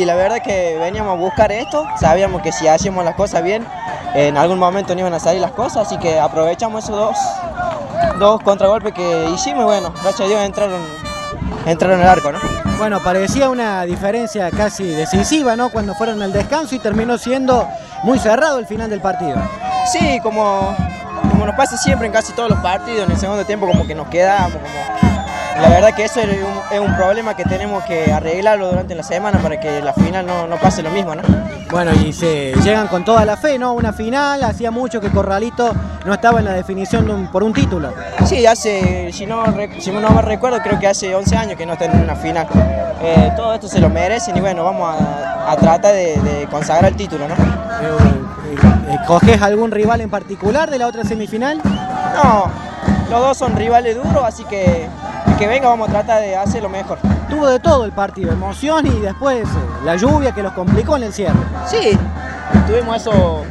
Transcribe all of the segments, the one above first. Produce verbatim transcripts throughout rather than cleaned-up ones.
Sí, la verdad que veníamos a buscar esto, sabíamos que si hacíamos las cosas bien, en algún momento no iban a salir las cosas, así que aprovechamos esos dos, dos contragolpes que hicimos y bueno, gracias a Dios entraron, entraron en el arco, ¿no? Bueno, parecía una diferencia casi decisiva, ¿no? Cuando fueron al descanso y terminó siendo muy cerrado el final del partido. Sí, como, como nos pasa siempre en casi todos los partidos, en el segundo tiempo como que nos quedamos, como... La verdad que eso es un, es un problema que tenemos que arreglarlo durante la semana para que la final no, no pase lo mismo, ¿no? Bueno, y se llegan con toda la fe, ¿no? Una final, hacía mucho que Corralito no estaba en la definición de un, por un título. Sí, hace, si no, si no me recuerdo, creo que hace once años que no están en una final. Eh, todo esto se lo merecen y bueno, vamos a, a tratar de, de consagrar el título, ¿no? Eh, ¿Coges algún rival en particular de la otra semifinal? No, los dos son rivales duros, así que el que venga vamos a tratar de hacer lo mejor. Tuvo de todo el partido, emoción y después eh, la lluvia que los complicó en el cierre. Sí, tuvimos esos,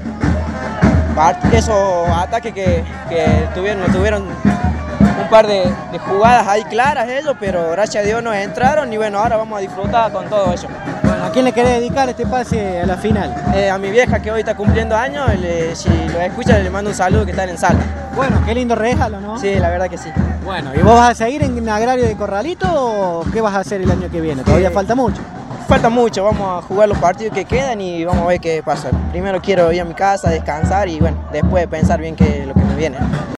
esos ataques que, que tuvieron, tuvieron un par de, de jugadas ahí claras ellos, pero gracias a Dios nos entraron y bueno, ahora vamos a disfrutar con todo eso. Bueno, ¿a quién le querés dedicar este pase a la final? Eh, a mi vieja que hoy está cumpliendo años, le, si lo escucha le mando un saludo que está en Salta. Bueno, qué lindo regalo, ¿no? Sí, la verdad que sí. Bueno, ¿y vos vas a seguir en Agrario de Corralito o qué vas a hacer el año que viene? Todavía Eh, falta mucho. Falta mucho, vamos a jugar los partidos que quedan y vamos a ver qué pasa. Primero quiero ir a mi casa, descansar y bueno, después pensar bien qué es lo que me viene.